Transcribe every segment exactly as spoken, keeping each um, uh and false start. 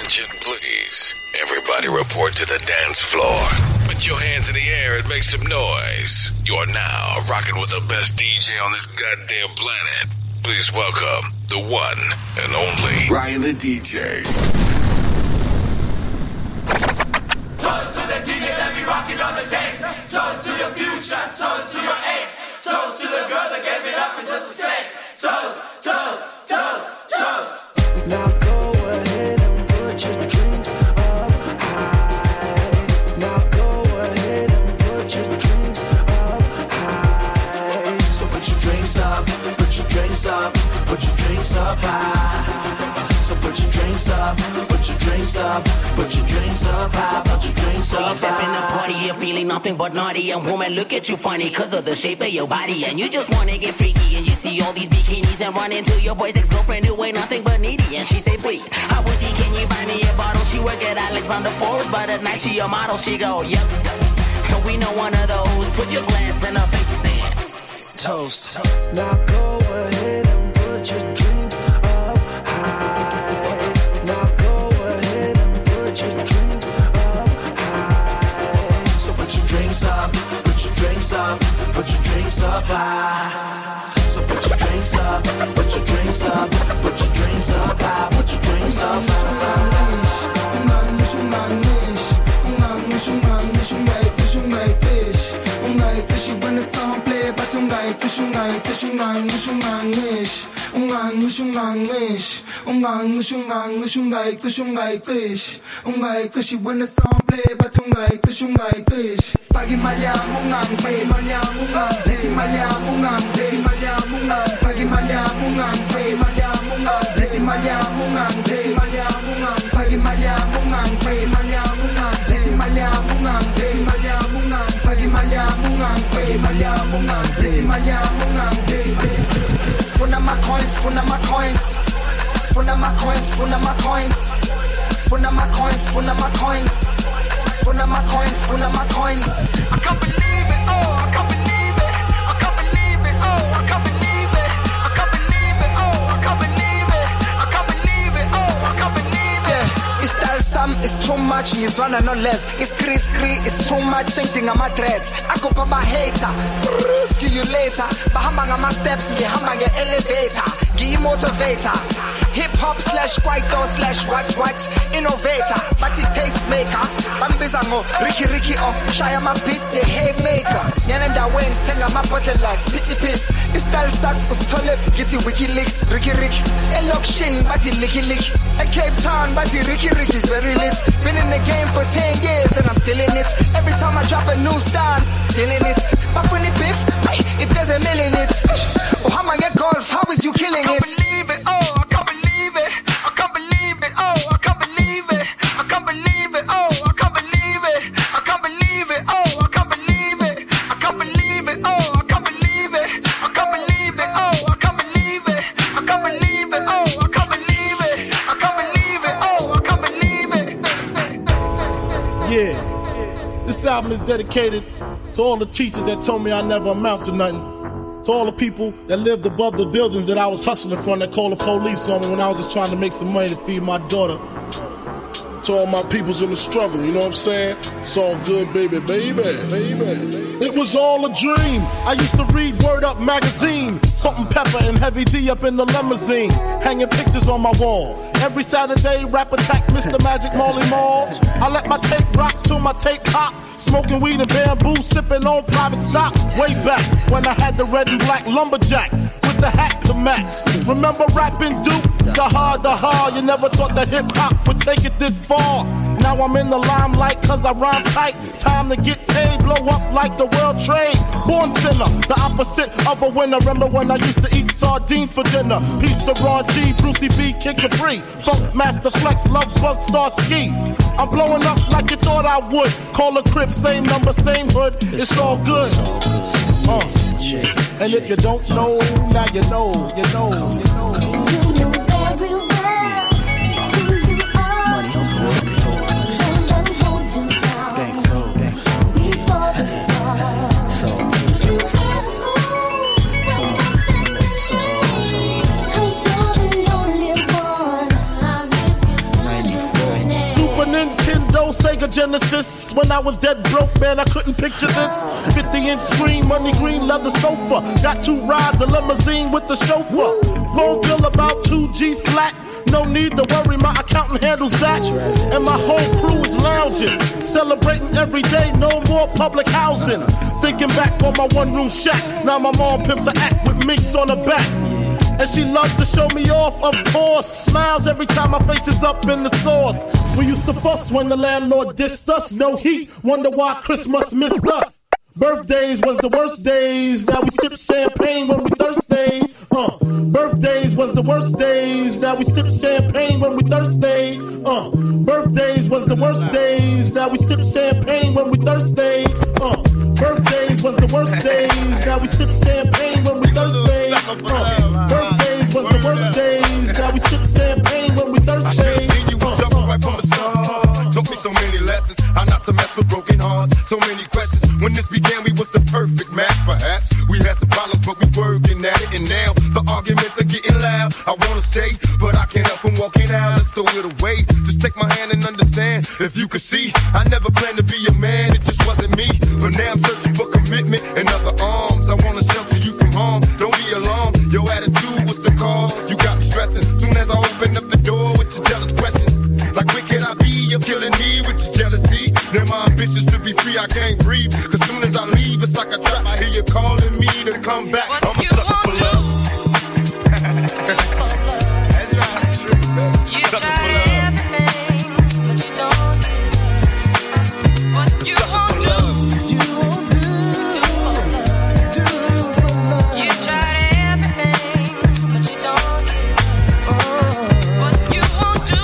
Attention, please. Everybody report to the dance floor. Put your hands in the air and make some noise. You are now rocking with the best D J on this goddamn planet. Please welcome the one and only Ryan the D J. Toast to the D J that be rocking on the decks. Toast to your future, toast to your ex. Toast to the girl that gave it up in just a sec. Toast, toast, toast, toast. Now go ahead and put your drinks up high. Now go ahead and put your drinks up high. So put your drinks up, put your drinks up, put your drinks up high. So put your drinks up, put your drinks up, put your drinks up high, put your drinks up high. So you step in the party, you're feeling nothing but naughty. And woman look at you funny cause of the shape of your body. And you just wanna get freaky and you see all these bikinis and run into your boy's ex-girlfriend who ain't nothing but needy. And she say please, I would think can you buy me a bottle? She work at Alexander Forest, but at night she a model. She go, yep, and we know one of those. Put your glass in her face and toast. Now go ahead and put your drinks up high. Now go ahead and put your drinks up high. So put your drinks up, put your drinks up, put your drinks up high. So put your drinks up, put your drinks up, put your drinks up high, put your drinks up high. When the song play, but tonight, tonight, tonight, tonight, ungang ungang ungang ungang ungang tonight, ungang when the song play, but tonight, tonight, fagi malyam ungang, fagi malyam ungang, zeti malyam ungang, zeti malyam ungang, fagi malyam ungang, fagi malyam ungang, zeti malyam ungang, zeti malyam ungang, fagi malyam ungang, fagi malyam ungang, zeti malyam ungang, zeti malyam ungang, fagi malyam ungang, fagi malyam ungang, zeti malyam ungang, zeti Spuna my coins, spuna my coins, spuna my coins, spuna my coins, spuna my coins, spuna my coins, spuna my coins, spuna my coins. I can't believe it, oh, I can't believe it, I can't believe it, oh, I can't believe it, I can't believe it, oh, I can't believe it, I can't believe it, oh, I can't believe it. Yeah, it's that some, it's too much, it's one and no less. It's Chris Cree, it's too much, same thing on my threads. I go for my hater, see you later. Bahamba ngama steps, ngihamba nge elevator, ngiyi motivator. Hip hop slash kwaito slash what what innovator, but it taste maker. Bambiza ngo Ricky Ricky oh, shaya my beat the haymaker. Sinyana ndaweni sithenga ama bottles, pity pits. Istyle sak usithole ngithi WikiLeaks, Ricky Ricky. Elokshin bathi licky lick. A Cape Town bathi Ricky Ricky's very lit. Been in the game for ten years and I'm still in it. Every time I drop a new style, still in it. But funny beef, if there's a million it. Oh, how am I get golf? How is you killing it? I can't believe it, oh, I can't believe it. I can't believe it, oh, I can't believe it. I can't believe it, oh, I can't believe it. I can't believe it, oh, I can't believe it. I can't believe it, oh, I can't believe it. I can't believe it, oh, I can't believe it. I can't believe it, oh, I can't believe it. I can't believe it, oh, I can't believe it. Yeah, this album is dedicated to all the teachers that told me I never amount to nothing. To all the people that lived above the buildings that I was hustling from that called the police on me when I was just trying to make some money to feed my daughter. To all my peoples in the struggle, you know what I'm saying? It's all good, baby, baby, baby. It was all a dream. I used to read Word Up magazine, Salt and Pepper and Heavy D up in the limousine, hanging pictures on my wall. Every Saturday, rap attack, Mister Magic Molly Mall. I let my tape rock till my tape pop. Smoking weed and bamboo, sipping on private stock. Way back when I had the red and black lumberjack with the hat to match. Remember rapping Duke? The hard, the hard. You never thought that hip hop would take it this far. Now I'm in the limelight cause I rhyme tight. Time to get paid, blow up like the world trade. Born sinner, the opposite of a winner. Remember when I used to eat sardines for dinner? Peace to Ron G, Brucey B, Kid Capri, Funk Master Flex, Love Bug, Star Ski. I'm blowing up like you thought I would. Call a crib, same number, same hood. It's all good. Uh. And if you don't know, now you know, you know, you know. You know very well. Nintendo, Sega Genesis. When I was dead broke, man, I couldn't picture this. fifty inch screen, money green, leather sofa. Got two rides, a limousine with the chauffeur. Phone bill about two G's flat. No need to worry, my accountant handles that. And my whole crew is lounging, celebrating every day, no more public housing. Thinking back on my one room shack. Now my mom pimps an act with minks on her back. And she loves to show me off, of course. Smiles every time my face is up in the sauce. We used to fuss when the landlord dissed us. No heat, wonder why Christmas missed us. Birthdays was the worst days. Now we sip champagne when we thirsty. Uh, birthdays was the worst days. Now we sip champagne when we thirsty. Uh, birthdays was the worst days. Now we sip champagne when we thirsty. Uh, birthdays was the worst days. Now we sip champagne when we thirsty. Uh, birthdays was the worst days. Now we sip champagne when we thirsty. I should've seen you was jumping right from the start. Taught me so many lessons, how not to mess with broken hearts. So many questions. When this began, we was the perfect match. Perhaps we had some problems, but we working at it. And now the arguments are getting loud. I wanna stay, but I can't help from walking out. Let's throw it away. Just take my hand and understand. If you could see, I never planned to be a man. It just wasn't me. But now I'm searching for commitment and other arms. I wanna shelter you from harm. Don't be alarmed. Your attitude was the cause. You got me stressing. Soon as I open up the door with your jealous questions, like where can I be? You're killing me with your jealousy. Now my ambitions to be free, I can't breathe. Cause soon as I leave, it's like a trap. I hear you calling me to come back. What I'm a you sucker won't for do. love. You tried everything, but you don't do what you won't do. You won't do, do for love. You tried everything, but you don't do what you won't do.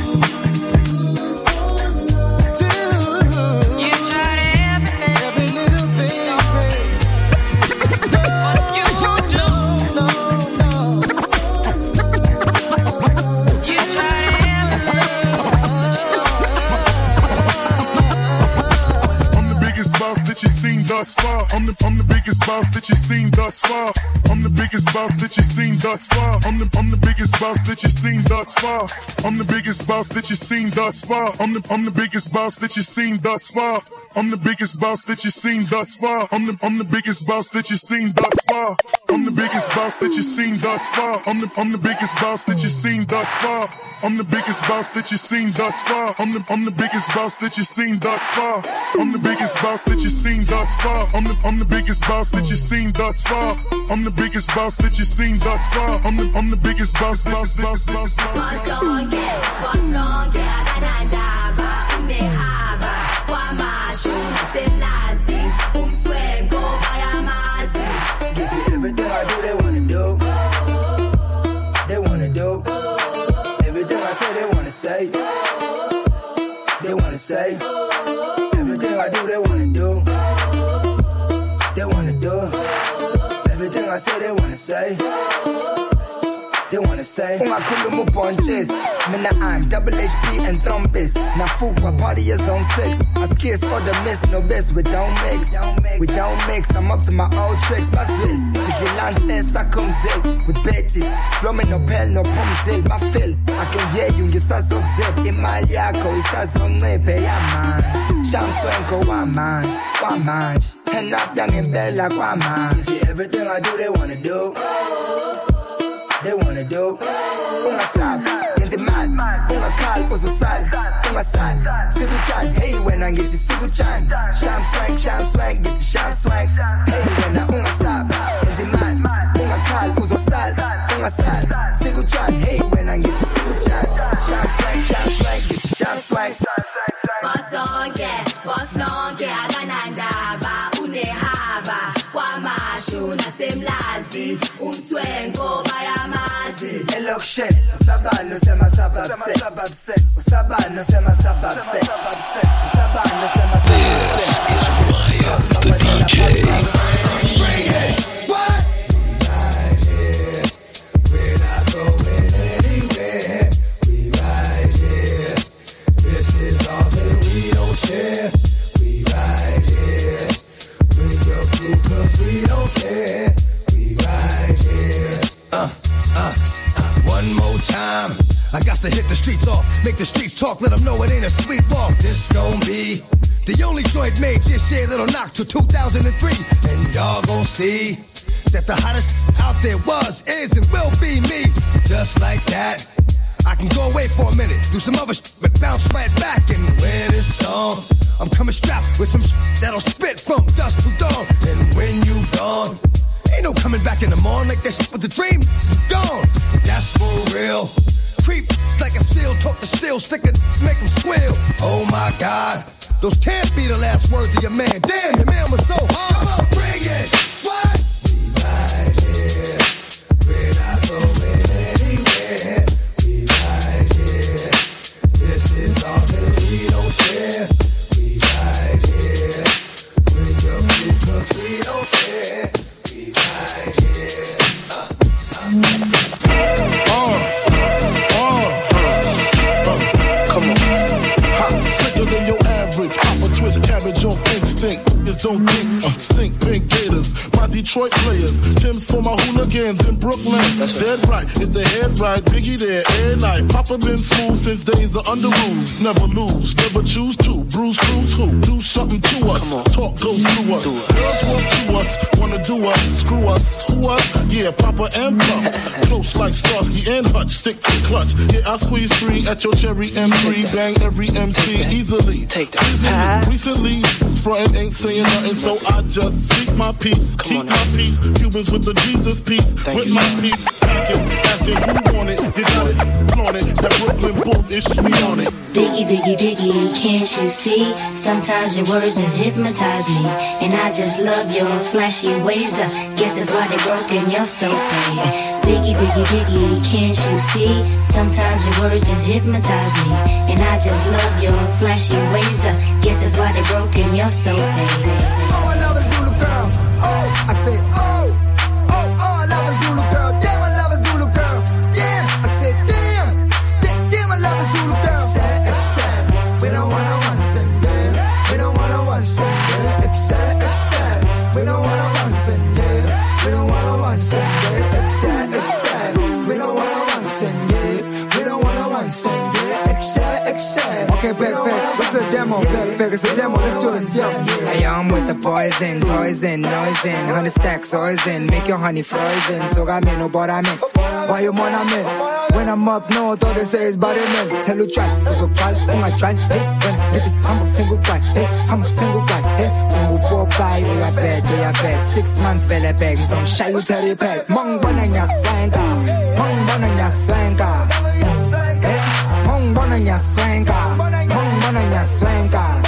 Do You tried everything, every little thing, what you won't do. no, no. You tried I'm the biggest boss that you've seen thus far. I'm the I'm the biggest boss that you've seen thus far. I'm the biggest boss that you've seen thus far. I'm the I'm the biggest boss that you've seen thus far. I'm the biggest boss that you've seen thus far. I'm the I'm the biggest boss that you've seen thus far. I'm the biggest boss that you've seen thus far. I'm the I'm the biggest boss that you've seen thus far. I'm the biggest boss that you've seen thus far. I'm the I'm the biggest boss that you've seen thus far. I'm the biggest boss that you've seen thus far. I'm the I'm the biggest boss that you've seen thus far. I'm the biggest boss that you've seen thus far. I'm the I'm the biggest boss that you've seen thus far. I'm the biggest boss that you've seen thus far. I'm the I'm the biggest boss boss boss boss boss. Everything I do, they wanna do. They wanna do. Everything I say, they wanna say. They wanna say. Everything I do, they wanna do. They wanna do. Everything I say, they wanna say. They wanna say Unga kulumu punches Mina I'm double H P and thrombus Na fukwa party is on six As kiss or the miss No best we don't mix We don't mix I'm up to my old tricks Baswil Sisi lunch esa kumzil With bitches Splumming no pell no pumzil My fill I can hear you ngisazokzip Imali yako isazonciphe yaman Shamswenko waman Waman Turn up yangempela kwaman Everything I do they wanna do They wanna do Unga sab, yenzi mad Unga kal, uzo sal Unga sal, sigu chan Hey wena ngiti sigu chan Sham swag, sham swag, ngiti sham swag Hey wena unga sab Yenzi mad Unga kal, uzo sal Unga sal, sigu chan Hey wena ngiti sigu chan Sham swag, sham swag, ngiti sham swag Boss on, yeah, boss long, yeah Aganandaba, unehaba Kwamashu, nasemlazi Umswenko, bayamazi Election, usabano sema sababse Usabano sema sababse Usabano sema sababse The D J. What? Right here, we're not going anywhere. We right here, this is all that we don't share. We right here, bring your crew 'cause we don't care. We right here, uh, uh, uh, one more time. I got to hit the streets off, make Make the streets talk, let them know it ain't a sweet walk. This gon' be the only joint made this year that'll knock till two thousand three. And y'all gon' see that the hottest out there was, is, and will be me. Just like that, I can go away for a minute, do some other shit, but bounce right back and wear this song. I'm coming strapped with some shit that'll spit from dusk to dawn. And when you gone, ain't no coming back in the morning like that shit was a dream. You gone, that's for real. Creep like a seal, talk to steel, stick it, make them squeal. Oh my God, those can't be the last words of your man. Damn, your man was so hard. Come on, bring it. What? We right here. We're not going anywhere. We right here. This is all that we don't share. We right here. Bring your people, we don't care. We right here. Uh, uh. Uh. Than your average, Papa twist cabbage off instinct. Just don't think, uh, stink pink gators. My Detroit players, Tim's for my hooligans in Brooklyn. That's dead right, if the head right, Biggie there, air night. Papa been smooth since days of under rules. Never lose, never choose to. Bruise, cruise, who? Do something to us. Talk goes through us. Girls want to us, wanna do us, screw us, who us? Yeah, Papa and Pump. Close like Starsky and Hutch, stick to clutch. Yeah, I squeeze three at your cherry M three, bang every M C easily. Take that. Easily. Recently, frontin' ain't saying nothing, so I just speak my peace, keep my peace. Cubans with the Jesus peace, with my peace. Packing, asking who want it, you got it, flaunt it. That Brooklyn Booth is sweet on it. Biggie, Biggie, Biggie, can't you see? Sometimes your words just hypnotize me, and I just love your flashy ways. I guess that's why they broke and you're so paid. Biggie, Biggie, Biggie, can't you see? Sometimes your words just hypnotize me, and I just love your flashy ways. I guess that's why they broke and you're so paid. Oh, I love a Zulu girl. Oh, I say, oh, oh, oh, I love a Zulu girl. Damn, I love a Zulu girl. Damn, I said, damn, damn, damn, I love a Zulu girl. Except, except, we don't wanna one send, yeah. We don't wanna one send, yeah. Except, except, we don't wanna one send, yeah. We don't wanna one send, yeah. Except, except, we don't wanna one send, yeah. We don't wanna one send, yeah. Except, except. Okay, back, back. What's the demo? Back, back. It's a demo. Let's do this, yo. Hey, I'm with the poison, toys in, noise in, hundred stacks, always in, make your honey frozen. So got me no but I'm in. Why you want I'm in? When I'm up north, all they say is body men. Tell you try, cause we're proud, oh my try. Hey, when I hit it, I'm a single guy. Hey, I'm a single guy. Hey, I'm a poor guy, we are bad, we are bad. Six months, vele bag, some shy you tell you pet. Mong bonanya swanga, mong bonanya swanga. Hey, mong bonanya swanga, mong bonanya swanga.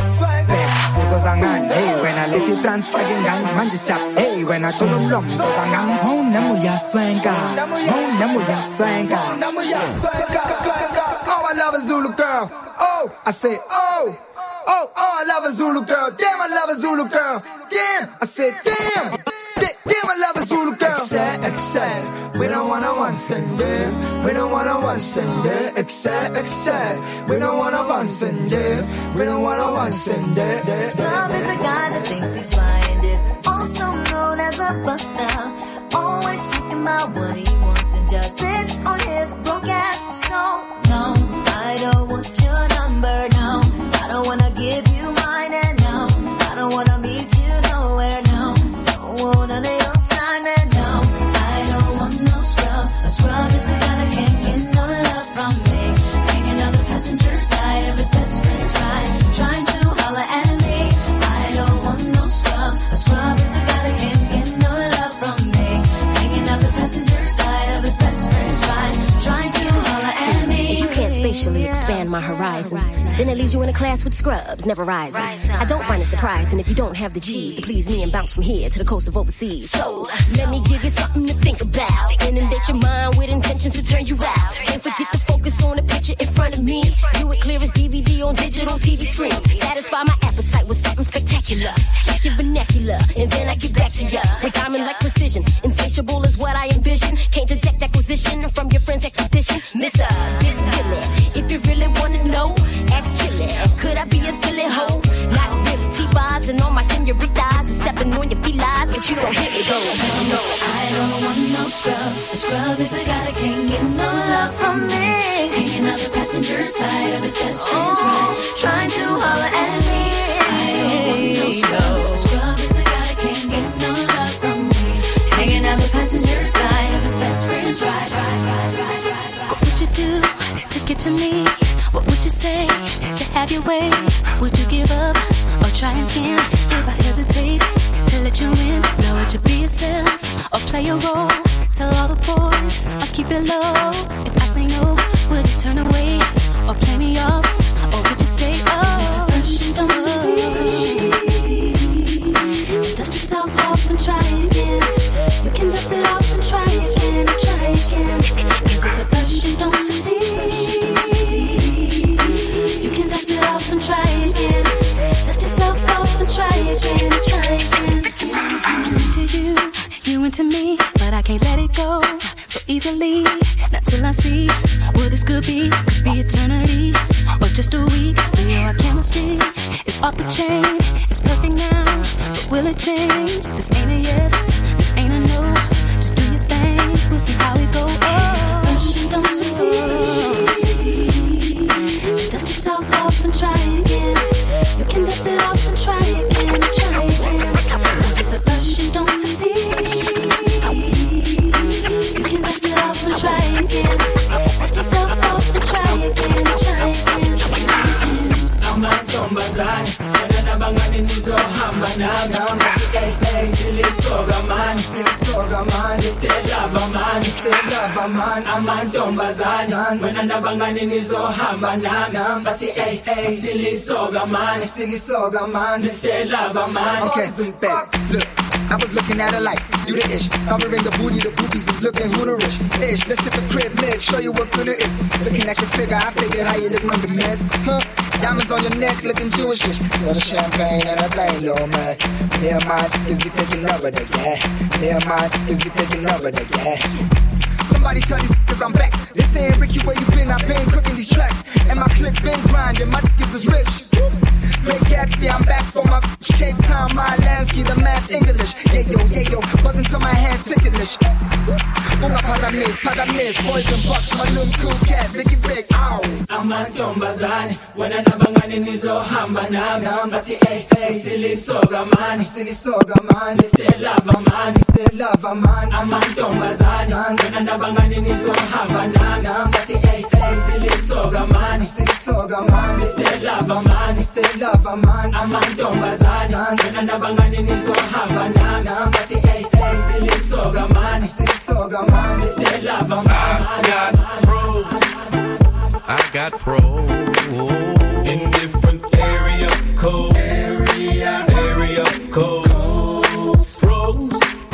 Hey, when I let you transfer in gang, man just up. Hey, when I told them lump, so gang, mo namu ya swanga, mo namu ya swanga. Oh, I love a Zulu girl. Oh, I say, oh, oh, oh, I love a Zulu girl. Damn, I love a Zulu girl. Damn, I said, damn. Damn, I love a Zulu girl. Except, except, we don't wanna one send it. We don't wanna one send it. Except, except, we don't wanna one send it. We don't wanna one send it. Scrub is a guy that thinks he's flying this, also known as a buster. Always talking about what he wants and just sits on his broke ass. So, no, I don't want your number, no. I don't wanna give you mine, and no, I don't wanna meet you nowhere, no. Don't want none of your time, and no, I don't want no scrub. A scrub is a guy that can't get no love from me. Hanging on the passenger side of his best friend's ride, trying to holler at me. I don't want no scrub. A scrub is a guy that can't get no love from me. Hanging on the passenger side of his best friend's ride, trying to holler at me. If you can't spatially expand my horizons, then it leaves you in a class with scrubs, never rising. I don't find it surprising if you don't have the G's to please me and bounce from here to the coast of overseas. So, let me give you something to think about. Inundate your mind with intentions to turn you out. Can't forget to focus on the picture in front of me. Do it clear as D V D on digital T V screens. Satisfy my appetite with something spectacular. Check your vernacular, and then I get back to ya with diamond-like precision. Insatiable is what I envision. Can't detect acquisition from your friend's expedition. Mister Billy, if you really wanna know, ask Chili. Could I be a silly hoe? Not really. T-bars and all my senoritas and stepping on your felines, but you don't hit it though. No, I don't want no scrub. A scrub is a guy that can't get no love from me. Hanging out the passenger side of his best friend's ride, trying to holler at me. I don't want no scrub. A scrub is a guy that can't get no love from me. Hanging out the passenger side of his best friend's ride, ride, ride, ride, ride, ride. What would you do to get to me? What would you say to have your way? Would you give up or try again? If I hesitate to let you in, now would you be yourself or play a role? Tell all the boys I'll keep it low. If I say no, would you turn away or play me off? Or would you stay up? First you don't succeed, dust yourself off and try again. You can dust it off and try again, and try again. Cause if at first you don't succeed, you can dust it off and try again. Dust yourself off and try again, and try again. I'm into you, you into me, but I can't let it go so easily. Not till I see what this could be. Could be eternity or just a week. We know our chemistry is off the chain. It's perfect now, but will it change? This ain't a yes, this ain't a no. Just do your thing, we'll see how it goes. Oh, first you don't succeed, dust yourself off and try again. You can dust it off and try again, and try again. Cause if at first you don't succeed, you can dust it off and try again. Dust yourself off and try again, and try again. Amantombazane, wena nabangani nizohamba nami. Hey, hey, silisoga man, silisoga man, stay lava man, stay lava man. Amantombazane, wena nabangani nizohamba nami. Hey, hey, silisoga man, silisoga man, stay lava man. Okay, some back, look. I was looking at her like, you the ish. Covering the booty, the boobies is looking who the rich. Ish, let's hit the crib, Nick, show you what good it is. Looking at your figure, I figured how you look from the mess. Huh? Diamonds on your neck, looking Jewish-ish. So the champagne and a thing, little man. Me and mine is we taking over the, yeah. Me and mine is we taking over the, yeah. Somebody tell these cause I'm back. They saying, Ricky, where you been? I've been cooking these tracks. And my clip been grinding, my niggas is rich. Great Gatsby, I'm back for my Cape Town, my Lansky, the math English. Yeah, yo, yeah, yo, buzzing till my hands ticklish. Bunga padamis, padamis, boys and bucks, my little cool cat, Vicky Big, ow. Amantombazane, wena nabangani nizohamba nami. Bathi hey, hey, silisoga man, silisoga man, stay lava man, stay lava man. Amantombazane, wena nabangani nizohamba nami. Bathi hey, hey, silisoga man, silisoga man, stay lava man, stay lava man. Amantombazane, wena nabangani nizohamba nami. Bathi hey, hey, silisoga man, silisoga man, stay lava man. I got pros, I got pros in different area codes, area, area codes, pros,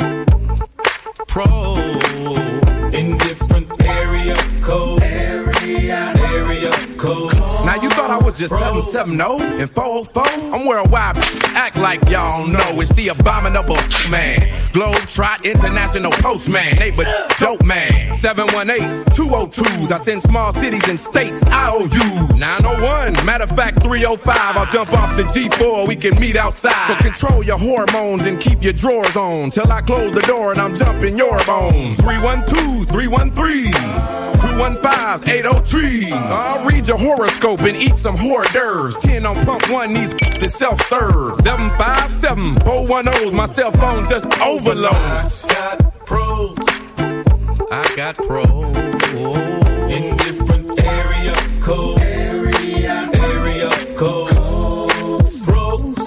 pros in different area codes, area, area codes. Now you thought I was just seven seven oh and four oh four? I'm worldwide, act like y'all know it's the abominable man. Globetrot International Postman, neighbor dope man. seven one eights, two oh twos, I send small cities and states I O U. nine oh one, matter of fact three oh five, I'll jump off the G four, we can meet outside. So control your hormones and keep your drawers on till I close the door and I'm jumping your bones. three one twos, three one threes, two one fives, eight oh three. I'll read your horoscope and eat some hors d'oeuvres. ten on pump one, these is self-serve. seven five seven, four one ohs, my cell phone just overloads. I got pros, I got pros in different area codes, area, area codes, pros,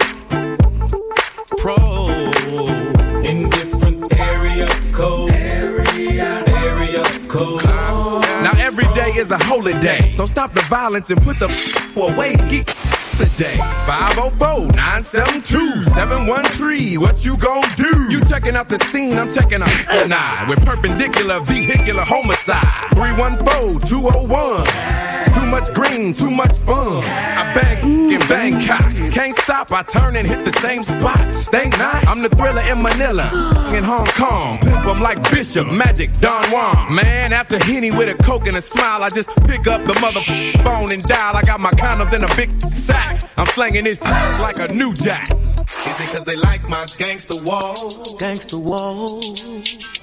pros in different area codes, area, area codes. Now every day is a holy day, so stop the violence and put the f- away. Ski today. five oh four, nine seven two, seven one three, what you gon' do? You checking out the scene, I'm checking out an eye with perpendicular vehicular homicide. three one four, two oh one, too much green, too much fun. I bang in Bangkok, can't stop, I turn and hit the same spot. They nice, I'm the thriller in Manila, in Hong Kong, pimp 'em like Bishop, Magic, Don Juan. Man, after Henny with a coke and a smile, I just pick up the mother phone and dial. I got my condoms in a big sack, I'm slanging this like a new jack. Is it cause they like my gangsta wall? Gangsta wall.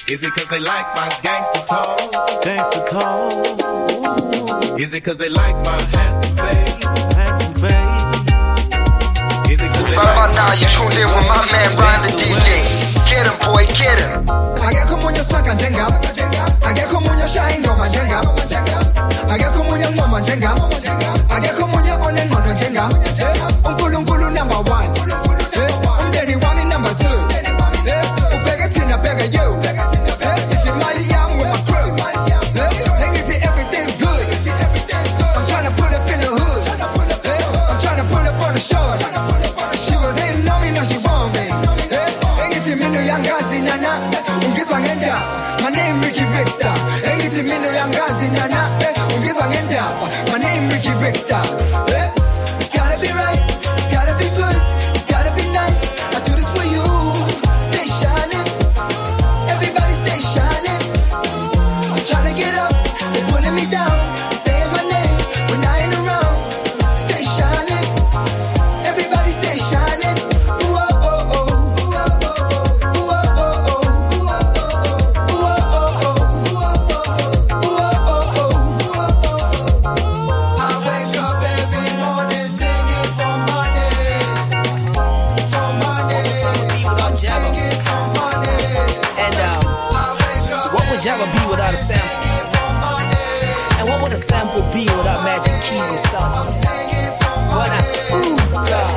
Is it cause they like my gangster talk? Gangster talk. Is it cause they like my handsome face? Handsome face. Is it cause they Right like about now, you tuned in with my man Ryan the D J. Get him, boy, get him. I get come on your smack and jenga. I get come on your shine, no man jenga. I get come on your no man jenga. I get come on your on and on jenga. Unkulu unkulu number one. Um daddy wami number two. Ubega tina bega you. City Mali I'm with my crew. They can see everything's good. I'm trying to pull up in the hood. I'm trying to pull up on the shore. She was hating on me, now she want me. They can see me no young guys in Nana. My name Ricky Rickstar. Anything me no young guys in Nana. My name Ricky Rickstar. It's gotta be right. It's gotta be good. It's gotta be nice. I do this for you. Stay shining. Everybody stay shining. I'm trying to get up. They're pulling me down. Saying my name when I ain't around. Stay shining. Everybody stay shining. Ooh, oh, oh, oh. Ooh, oh, oh, oh. Ooh, oh, oh, oh. Ooh, oh, oh, oh. Ooh, oh, oh, oh. I wake up every morning singing for money. For money. Singing for money. And um, what would Jabba be without a sample? And what would a sample be without Magic Keys himself? What I, ooh, God.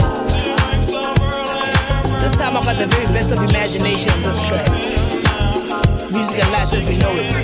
This time I got the very best of imagination on this track. Music and lights as we know it.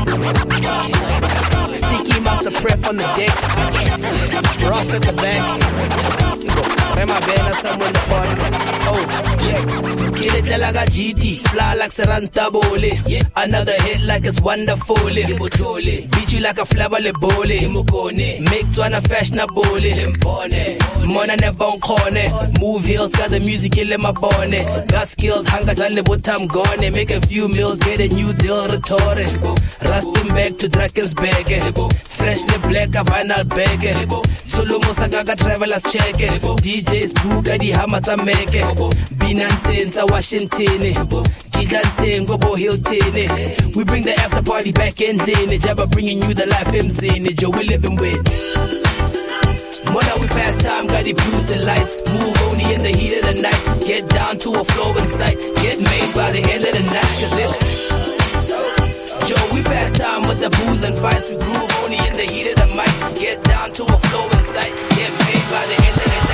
Sticky Master Prep on the decks. Ross at the back. Rema Bena somewhere in the party. Oh, check. Kill it like a G T. Fly like Seranta Bole. Another hit like it's wonderful. Beat you like a flabale bole. Make Twana fashionable. Mona never on corner. Move hills, got the music in my bonnet. Got skills, hanga done but I'm gone. Make a few meals, get a new deal, retore. Rusting back to Drakensberg. Freshly black, a vinyl bag. Solo Mosagaga travelers check. D Js Buga di Hamata make. Binantenza Washington. Gigante Gobo Hilton. We bring the after party back in then. Jabba bringing you the life M Z. Joe we living with. Mona we pass time, got it blues the lights. Move only in the heat of the night. Get down to a flow in sight. Get made by the end of the night. Cause it's Joe, we pass time with the booze and fights. We groove only in the heat of the mic. Get down to a flow in sight. Get made by the end of the night.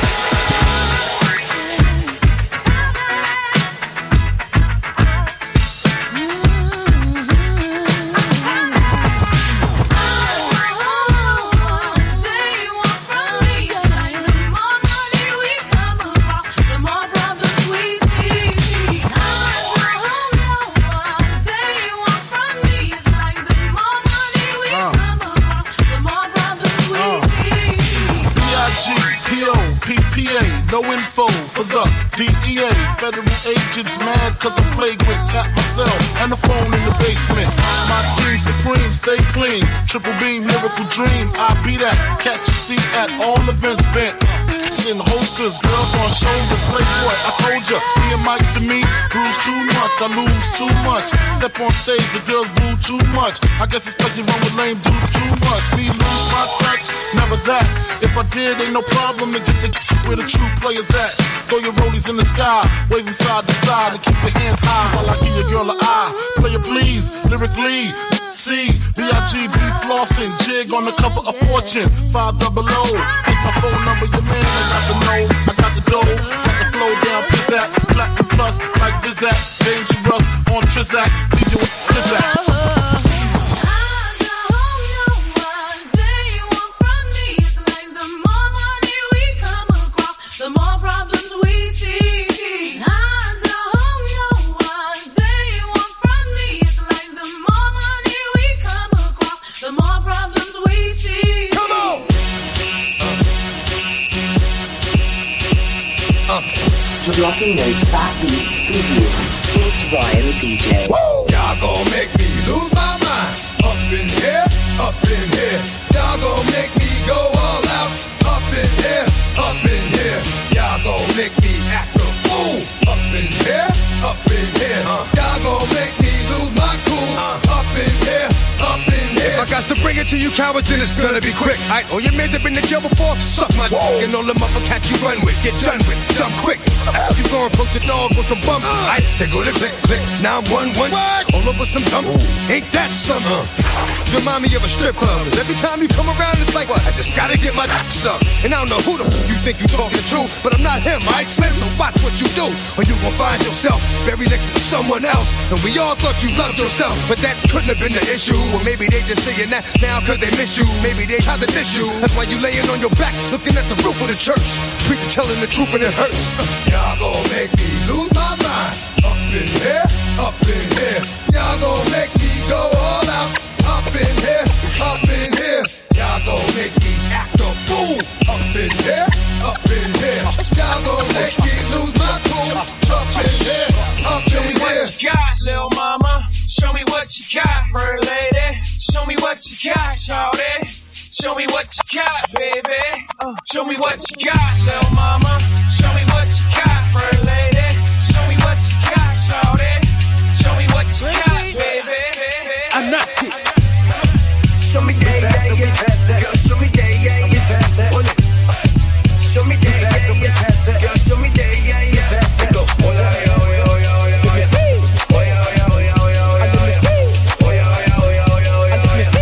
No info for the D E A. Federal agents mad cause I'm flagrant. Tap myself and the phone in the basement. My team supreme, stay clean. Triple beam, miracle dream. I be that. Catch a seat at all events bent. In holsters, girls on shoulders. Playboy, I told ya. Me and Mike's to me. Bruise too much, I lose too much. Step on stage, the girls boo too much. I guess it's cause you run with lame dudes too much. Me lose my touch, never that. If I did, ain't no problem to get the where the true players at. Throw your rollies in the sky, wave them side to side, and keep your hands high while I give your girl an eye. Play it please, lyrically. C, B I G B flossing, jig on the cover of Fortune, five double O. It's my phone number, your man, I got the know, I got the dough, got the flow down, pizzazz, black and plus, like Zizak, dangerous on Trizak, D J Trizak. Dropping those fat beats for you. It's Ryan the D J. Woo! Y'all gon' make me lose my mind. Up in here, up in here. Y'all gon' make me go all out. Up in here, up in here. Y'all gon' make me act a fool. Up in here, up in here. Y'all gon' make me lose my to you cowards, then it's gonna be quick. Alright, all your men that been to jail before, suck my dick. And all the motherfuckers you run with, get done with, dumb quick. You gon' approach the dog with some bump. Alright, they go to click, click, nine one one. All over some dumb. Ain't that summer? You remind me of a strip club. Every time you come around, it's like, what? I just gotta get my dick sucked. And I don't know who the f you think you talking to, but I'm not him, alright, Slim? So watch what you do, or you gon' find yourself very next to someone else. And we all thought you loved yourself, but that couldn't have been the issue. Or maybe they just saying that now cause they miss you. Maybe they tried to diss you. That's why you laying on your back, looking at the roof of the church. Preacher telling the truth and it hurts. Y'all gon' make me lose my mind. Up in here, up in here. Y'all gon' make me go all out. Up in here, up in here. Y'all gon' make me act a fool. Up in here, up in here. Y'all gon' make me lose my cool. Up in here, up in here. Show me what you got, lil' mama. Show me what you got, her lady. Show me what you got, shawty. Show me what you got, baby. Uh, show me what you got, lil' mama. Show me what you got, her lady. Show me what you got, shawty. Show me what you got, baby. I'm not it. Show me that, yeah, yeah. Girl, show me that, yeah, yeah. Hold it. Show me that, yeah, yeah. Girl, show me that, yeah, yeah. Go, oh, yeah, yeah, oh, yeah, oh, yeah, oh, yeah, oh, yeah. Oh, yeah, oh, yeah, oh, yeah, oh, yeah, oh, yeah. Oh, yeah, oh, yeah, oh, yeah, oh, yeah, oh, yeah.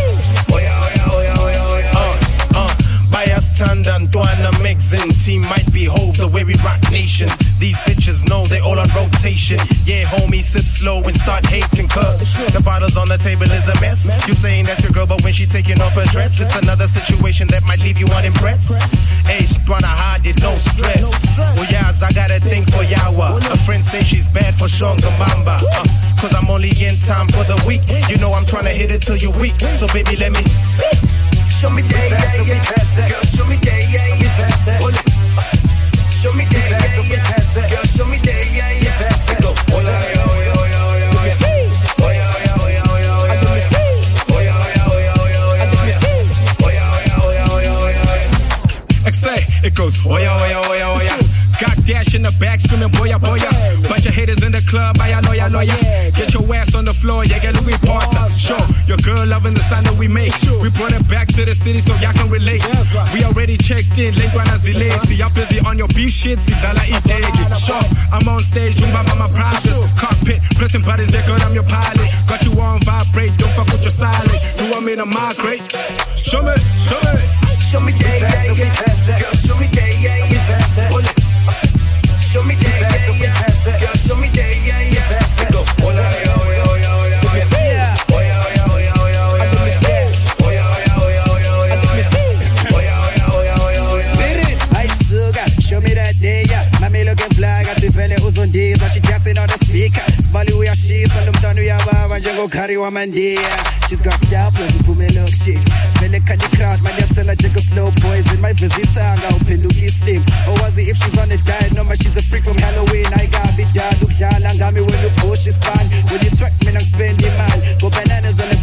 Oh, yeah, oh, yeah, oh, yeah, oh, yeah, oh, yeah. Uh, uh, by a stand and Duana mixing team might be hove the way we rock nations. These bitches know they all on rotation. Yeah, homie, sip slow and start hating cuz the bottles on the table is a mess. You saying that's your girl, but when she taking off her dress, it's another situation that might leave you unimpressed. Hey, she wanna hide it, no stress. Well, yes, I got a thing for Yawa. A friend say she's bad for Sean Zambamba. Uh, Cause I'm only in time for the week. You know I'm trying to hit it till you're weak. So baby, let me see. Show me that, yeah, yeah. Girl, show me that, yeah, yeah. Hold it. Show me that, yeah, yeah. Girl, show me that, yeah, yeah. Go, oh, yeah, yeah, oh, yeah, oh, yeah, oh, yeah, oh, yeah. Oh, yeah, oh, yeah, oh, yeah, oh, yeah, oh, yeah. Oh, yeah, oh, yeah, oh, yeah, oh, yeah, oh, yeah. Oh, yeah, oh, yeah, oh, yeah, oh, yeah, oh, yeah. I say, it goes, oh, yeah, oh, yeah, oh, yeah, oh, yeah. Got dash in the back, screaming, boya, boya. Bunch of haters in the club, I lawyer, lawyer. Get your ass on the floor, yeah, get Louis Porter. Show your girl loving the sound that we make. We brought it back to the city so y'all can relate. We already checked in, late when I zilate. Y'all busy on your beef shit, see Zala Itegi. Show, I'm on stage, Jumba Mama Precious. Cockpit, pressing buttons, yeah, girl, I'm your pilot. Got you on vibrate, don't fuck with your silent. You want me to migrate? Show me, show me. Show me that, yeah, yeah. Girl, show me that, yeah, yeah. Hold it. Show me that, yeah, yeah. Girl, show me that, yeah, yeah. Go, oh, yeah, yeah, oh, yeah, oh, yeah, oh, yeah, oh, yeah. Oh, yeah, oh, yeah, oh, yeah, oh, yeah, oh, yeah. Oh, yeah, oh, yeah, oh, yeah, oh, yeah, oh, yeah. Oh, yeah, oh, yeah, oh, yeah, oh, yeah, oh, yeah. Spirit, I sugar. Show me that day, yeah. Mommy looking fly, got the fella who's on days. And she dancing on the speaker. Smiley, we are she, so them done we are bab, and Jango carry one man day. She's got style, plus we put me look shit. Fella can the crowd, man, you tell her Jango slow poison. My visitor, I'm out Penduki slim. Or was it if she's on the diet? No, man, she's a freak from Halloween. I got me down, look down, and got me when you push this pan. When you track me, I'm spending man. Go bananas on the